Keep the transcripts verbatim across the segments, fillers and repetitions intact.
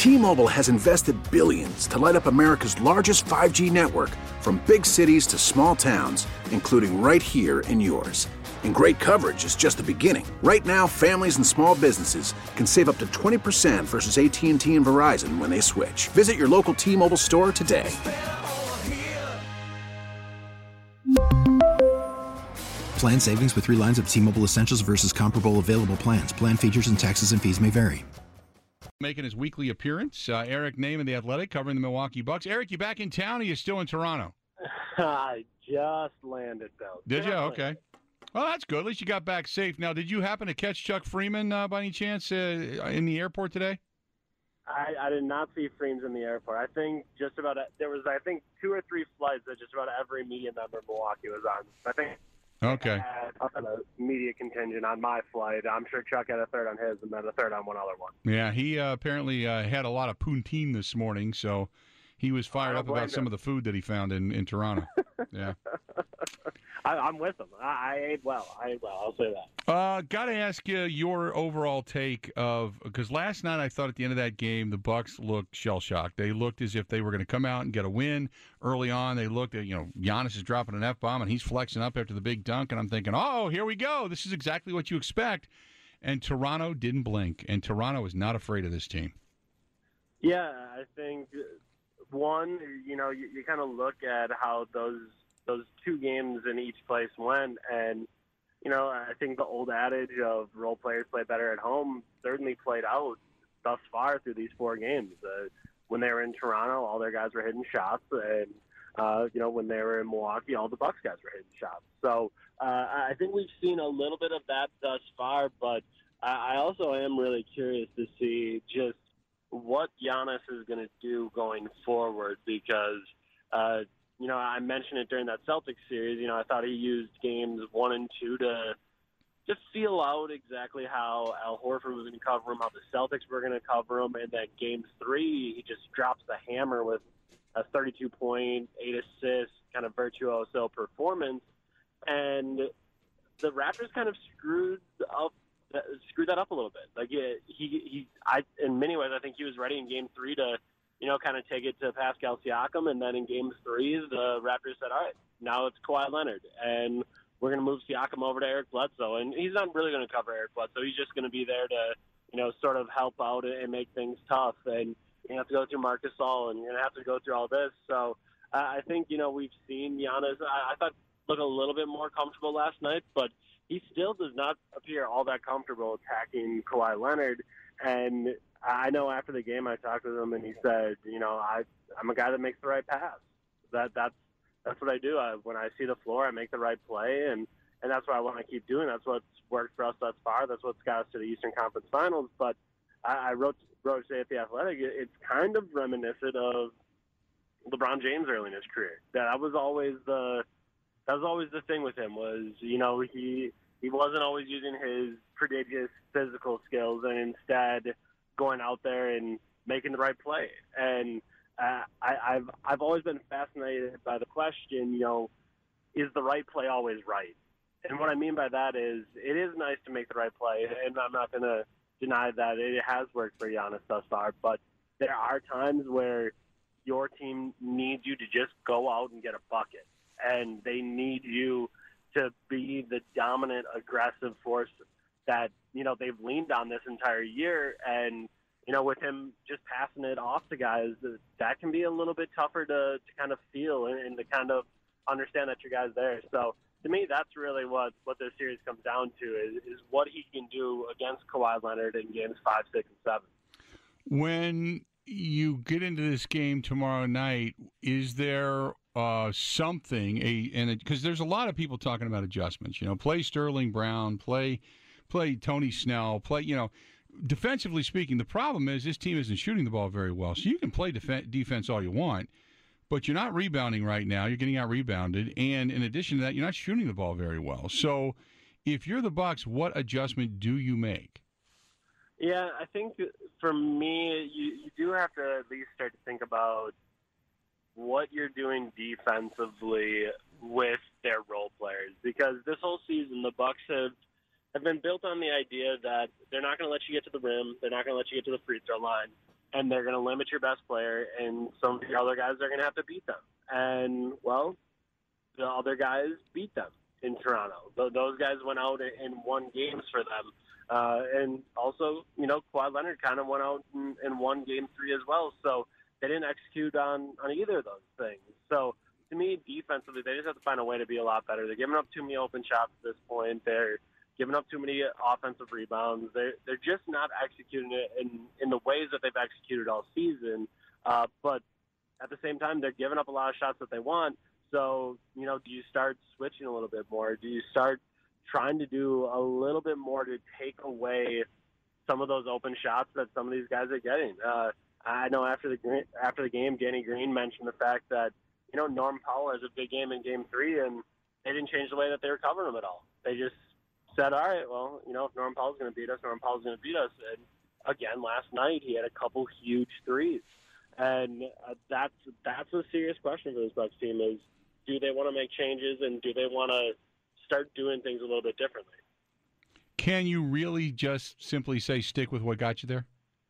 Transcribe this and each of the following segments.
T-Mobile has invested billions to light up America's largest five G network, from big cities to small towns, including right here in yours. And great coverage is just the beginning. Right now, families and small businesses can save up to twenty percent versus A T and T and Verizon when they switch. Visit your local T-Mobile store today. Plan savings with three lines of T-Mobile Essentials versus comparable available plans. Plan features and taxes and fees may vary. Making his weekly appearance, uh, Eric Naaman, The Athletic, covering the Milwaukee Bucks. Eric, you back in town, or are you still in Toronto? I just landed, Bill. Did Just you? landed. Okay. Well, that's good. At least you got back safe. Now, did you happen to catch Chuck Freeman uh, by any chance uh, in the airport today? I, I did not see Freems in the airport. I think just about there was, I think, two or three flights that just about every media member in Milwaukee was on. I think. Okay. I had a media contingent on my flight. I'm sure Chuck had a third on his, and then a third on one other one. Yeah, he uh, apparently uh, had a lot of poutine this morning, so he was fired up about some of the food that he found in, in Toronto. Yeah. I, I'm with him. I, I ate well. I ate well. I'll say that. Uh, got to ask you your overall take of, because last night I thought at the end of that game the Bucks looked shell shocked. They looked as if they were going to come out and get a win early on. They looked at, you know, Giannis is dropping an F bomb and he's flexing up after the big dunk, and I'm thinking, oh, here we go. This is exactly what you expect. And Toronto didn't blink, and Toronto is not afraid of this team. Yeah, I think one, you know, you, you kind of look at how those. those two games in each place went. And, you know, I think the old adage of role players play better at home certainly played out thus far through these four games. Uh, when they were in Toronto, all their guys were hitting shots. And, uh, you know, when they were in Milwaukee, all the Bucks guys were hitting shots. So uh, I think we've seen a little bit of that thus far, but I also am really curious to see just what Giannis is going to do going forward because, uh, you know, I mentioned it during that Celtics series. You know, I thought he used games one and two to just feel out exactly how Al Horford was going to cover him, how the Celtics were going to cover him. And then game three, he just drops the hammer with a thirty-two point, eight assist, kind of virtuoso performance. And the Raptors kind of screwed up, screwed that up a little bit. Like he, he, he I, in many ways, I think he was ready in game three to, you know, kind of take it to Pascal Siakam. And then in game three, the Raptors said, all right, now it's Kawhi Leonard. And we're going to move Siakam over to Eric Bledsoe. And he's not really going to cover Eric Bledsoe. He's just going to be there to, you know, sort of help out and make things tough. And you have to go through Marc Gasol, and you're going to have to go through all this. So uh, I think, you know, we've seen Giannis, I, I thought, look a little bit more comfortable last night, but he still does not appear all that comfortable attacking Kawhi Leonard. And I know after the game I talked with him, and he said, you know, I, I'm a guy that makes the right pass. That That's that's what I do. I, when I see the floor, I make the right play, and, and that's what I want to keep doing. That's what's worked for us thus far. That's what's got us to the Eastern Conference Finals. But I, I wrote, wrote today at The Athletic, it, it's kind of reminiscent of LeBron James early in his career. That was always the that was always the thing with him was, you know, he he wasn't always using his prodigious physical skills, and instead going out there and making the right play. And uh, I, I've I've always been fascinated by the question, you know, is the right play always right? And what I mean by that is it is nice to make the right play, and I'm not going to deny that it has worked for Giannis thus far, but there are times where your team needs you to just go out and get a bucket, and they need you to be the dominant, aggressive force that, you know, they've leaned on this entire year. And, you know, with him just passing it off to guys, that can be a little bit tougher to, to kind of feel and, and to kind of understand that your guy's there. So to me, that's really what, what this series comes down to is, is what he can do against Kawhi Leonard in games five, six, and seven. When you get into this game tomorrow night, is there uh, something, a and because there's a lot of people talking about adjustments, you know, play Sterling Brown, play play Tony Snell, play, you know, defensively speaking, the problem is this team isn't shooting the ball very well. So you can play def- defense all you want, but you're not rebounding right now. You're getting out rebounded. And in addition to that, you're not shooting the ball very well. So if you're the Bucks, what adjustment do you make? Yeah, I think for me, you, you do have to at least start to think about what you're doing defensively with their role players. Because this whole season, the Bucks have have been built on the idea that they're not going to let you get to the rim. They're not going to let you get to the free throw line. and they're going to limit your best player, and some of your other guys are going to have to beat them. And, well, the other guys beat them in Toronto. Those guys went out and won games for them. Uh, and also, you know, Kawhi Leonard kind of went out and, and won game three as well. So they didn't execute on, on either of those things. So to me, defensively, they just have to find a way to be a lot better. They're giving up too many open shots at this point. They're giving up too many offensive rebounds. They're, they're just not executing it in, in the ways that they've executed all season. Uh, but at the same time, they're giving up a lot of shots that they want. So, you know, do you start switching a little bit more? Do you start trying to do a little bit more to take away some of those open shots that some of these guys are getting? Uh, I know after the after the game, Danny Green mentioned the fact that, you know, Norm Powell has a big game in game three, and they didn't change the way that they were covering him at all. They just said, all right, well, you know, if Norm Powell's going to beat us, Norm Powell's going to beat us. And again, last night he had a couple huge threes. And uh, that's that's a serious question for this Bucks team is, do they want to make changes, and do they want to start doing things a little bit differently? Can you really just simply say stick with what got you there?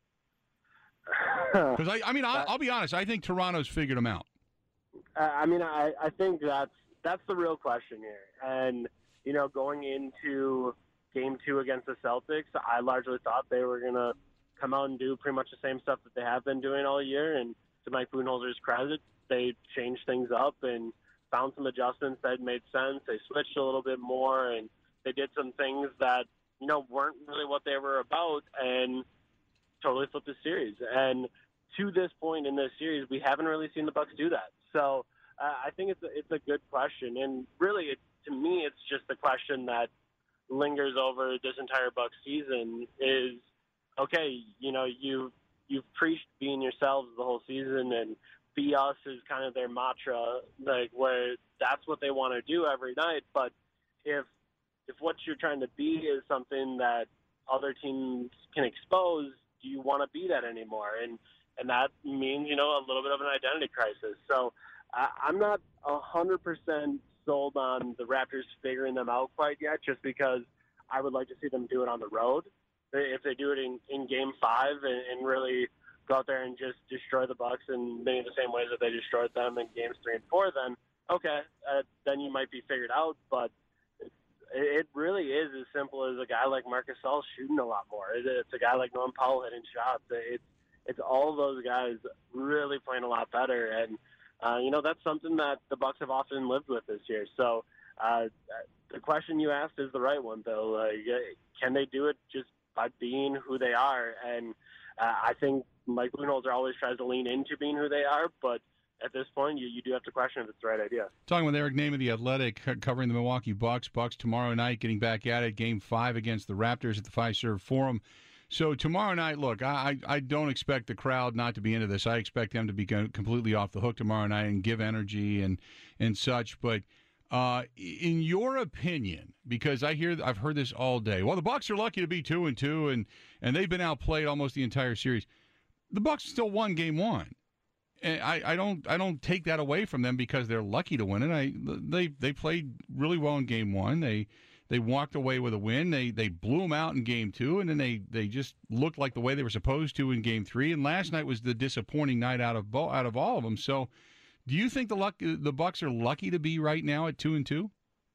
Because, I, I mean, I'll, I'll be honest. I think Toronto's figured them out. Uh, I mean, I, I think that's that's the real question here. And, you know, going into game two against the Celtics, I largely thought they were going to come out and do pretty much the same stuff that they have been doing all year. And to Mike Budenholzer's credit, they changed things up and found some adjustments that made sense. They switched a little bit more, and they did some things that, you know, weren't really what they were about, and totally flipped the series. And to this point in this series, we haven't really seen the Bucks do that. So uh, I think it's a, it's a good question. And really, it, to me, it's just the question that lingers over this entire Bucks season is, okay, you know, you, you've preached being yourselves the whole season, and be us is kind of their mantra, like where that's what they want to do every night. But if if what you're trying to be is something that other teams can expose, do you want to be that anymore? And and that means, you know, a little bit of an identity crisis. So I, I'm not one hundred percent sold on the Raptors figuring them out quite yet, just because I would like to see them do it on the road. If they do it in, in game five and, and really go out there and just destroy the Bucks in many of the same ways that they destroyed them in games three and four, then okay, uh, then you might be figured out. But it, it really is as simple as a guy like Marc Gasol shooting a lot more. It, it's a guy like Norm Powell hitting shots. It's it's all those guys really playing a lot better, and uh, you know, that's something that the Bucks have often lived with this year. So uh, the question you asked is the right one, Bill. Uh, can they do it just by being who they are? And uh, I think Mike Budenholzer always tries to lean into being who they are, but at this point, you, you do have to question if it's the right idea. Talking with Eric Name of The Athletic, covering the Milwaukee Bucks. Bucks tomorrow night getting back at it, game five against the Raptors at the Fiserv Forum. So tomorrow night, look, I, I don't expect the crowd not to be into this. I expect them to be completely off the hook tomorrow night and give energy and, and such. But uh, in your opinion, because I hear I've heard this all day, well, the Bucks are lucky to be two and two, and and they've been outplayed almost the entire series. The Bucks still won game one. And I, I don't I don't take that away from them because they're lucky to win it. I they they played really well in game one. They they walked away with a win. They they blew them out in game two, and then they, they just looked like the way they were supposed to in game three. And last night was the disappointing night out of out of all of them. So, do you think the luck the Bucks are lucky to be right now at two and two?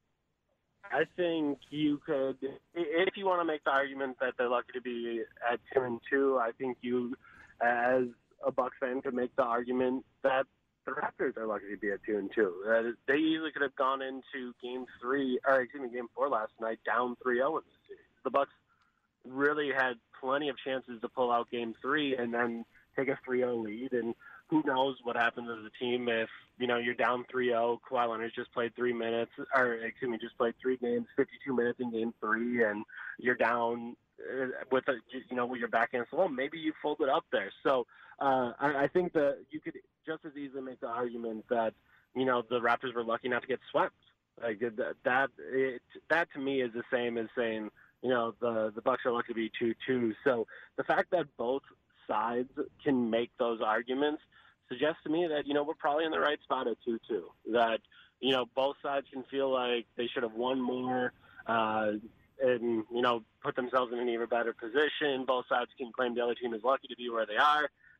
I think you could, if you want to make the argument that they're lucky to be at two and two. I think you, as a Bucks fan, could make the argument that the Raptors are lucky to be at two and two. Uh, they easily could have gone into game three, or excuse me, game four last night down three zero in the series. The Bucks really had plenty of chances to pull out game three and then take a three zero lead. And who knows what happens as a team if, you know, you're down three zero. Kawhi Leonard just played three minutes, or excuse me, just played three games, fifty-two minutes in game three, and you're down with a, you know, with your back against the wall. Maybe you fold it up there. So uh, I, I think that you could just as easily make the argument that, you know, the Raptors were lucky not to get swept. Like that, that, it, that to me is the same as saying, you know, the the Bucks are lucky to be two two. So the fact that both sides can make those arguments suggests to me that, you know, we're probably in the right spot at two two. That, you know, both sides can feel like they should have won more, uh, and, you know, put themselves in an even better position. Both sides can claim the other team is lucky to be where they are.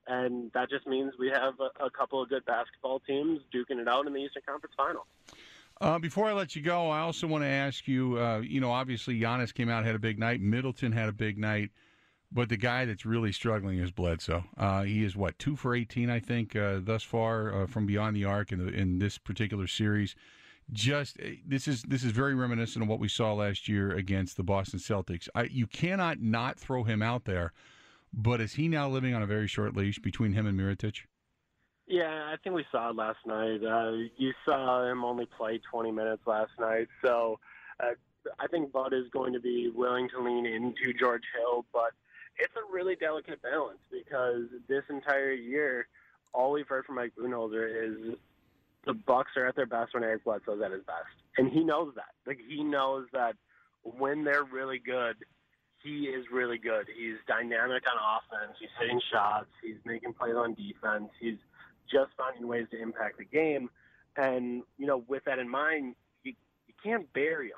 And that just means we have a, a couple of good basketball teams duking it out in the Eastern Conference Finals. Uh, before I let you go, I also want to ask you, uh, you know, obviously Giannis came out, had a big night. Middleton had a big night. But the guy that's really struggling is Bledsoe. Uh, he is, what, two for eighteen, I think, uh, thus far uh, from beyond the arc in, the, in this particular series. Just this is this is very reminiscent of what we saw last year against the Boston Celtics. I, you cannot not throw him out there, but is he now living on a very short leash between him and Mirotic? Yeah, I think we saw it last night. Uh, you saw him only play twenty minutes last night, so uh, I think Bud is going to be willing to lean into George Hill, but it's a really delicate balance because this entire year, all we've heard from Mike Budenholzer is the Bucks are at their best when Eric Bledsoe's at his best, and he knows that. Like he knows that when they're really good, he is really good. He's dynamic on offense. He's hitting shots. He's making plays on defense. He's just finding ways to impact the game, and you know, with that in mind, you you can't bury him.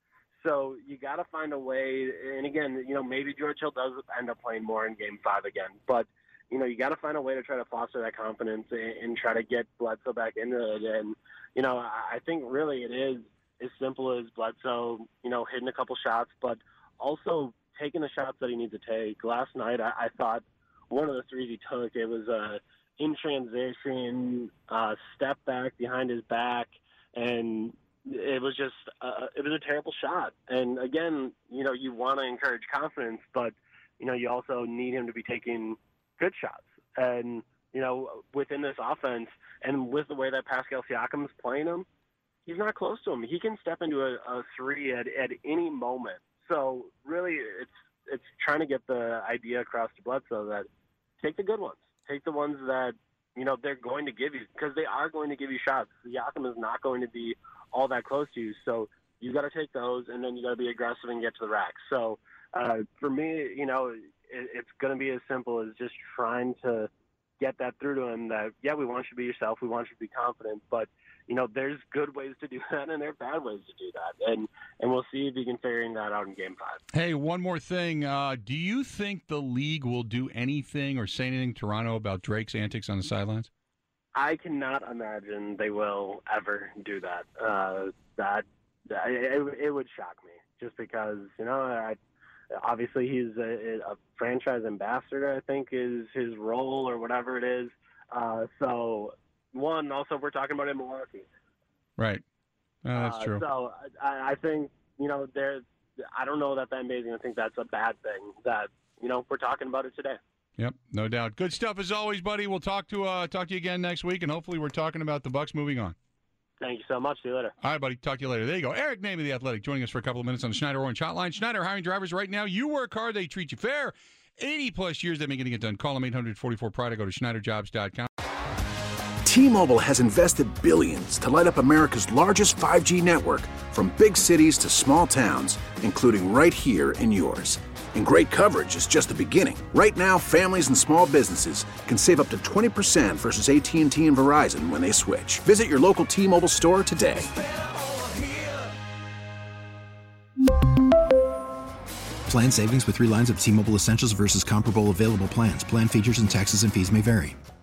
So you got to find a way, and again, you know, maybe George Hill does end up playing more in Game Five again, but you know, you got to find a way to try to foster that confidence and, and try to get Bledsoe back into it. And you know, I think really it is as simple as Bledsoe, you know, hitting a couple shots, but also taking the shots that he needs to take. Last night, I, I thought one of the threes he took, it was a in transition, uh, step back behind his back, and it was just uh, it was a terrible shot. And again, you know, you want to encourage confidence, but you know, you also need him to be taking good shots. And you know, within this offense, and with the way that Pascal Siakam's playing him, he's not close to him. He can step into a, a three at, at any moment. So really, it's it's trying to get the idea across to Bledsoe that take the good ones, take the ones that you know they're going to give you, because they are going to give you shots. Siakam is not going to be all that close to you, so you got to take those, and then you got to be aggressive and get to the rack. So uh, for me, you know, it, it's going to be as simple as just trying to get that through to him that yeah, we want you to be yourself, we want you to be confident, but you know, there's good ways to do that and there are bad ways to do that, and and we'll see if he can figure that out in Game Five. Hey, one more thing: uh, do you think the league will do anything or say anything to Toronto about Drake's antics on the sidelines? I cannot imagine they will ever do that. Uh, that, that it, it would shock me, just because you know, I, obviously he's a, a franchise ambassador, I think is his role or whatever it is. Uh, so, one, also we're talking about in Milwaukee, right? Oh, that's uh, true. So I, I think you know, there. I don't know that that amazing. I think that's a bad thing that you know we're talking about it today. Yep, no doubt. Good stuff as always, buddy. We'll talk to uh, talk to you again next week, and hopefully we're talking about the Bucks moving on. Thank you so much. See you later. All right, buddy. Talk to you later. There you go. Eric Name of The Athletic joining us for a couple of minutes on the Schneider Orange Hotline. Schneider hiring drivers right now. You work hard, they treat you fair. eighty-plus years they've been getting it done. Call them eight hundred forty-four Pride or go to Schneider Jobs dot com. T-Mobile has invested billions to light up America's largest five G network, from big cities to small towns, including right here in yours. And great coverage is just the beginning. Right now, families and small businesses can save up to twenty percent versus A T and T and Verizon when they switch. Visit your local T-Mobile store today. Plan savings with three lines of T-Mobile Essentials versus comparable available plans. Plan features and taxes and fees may vary.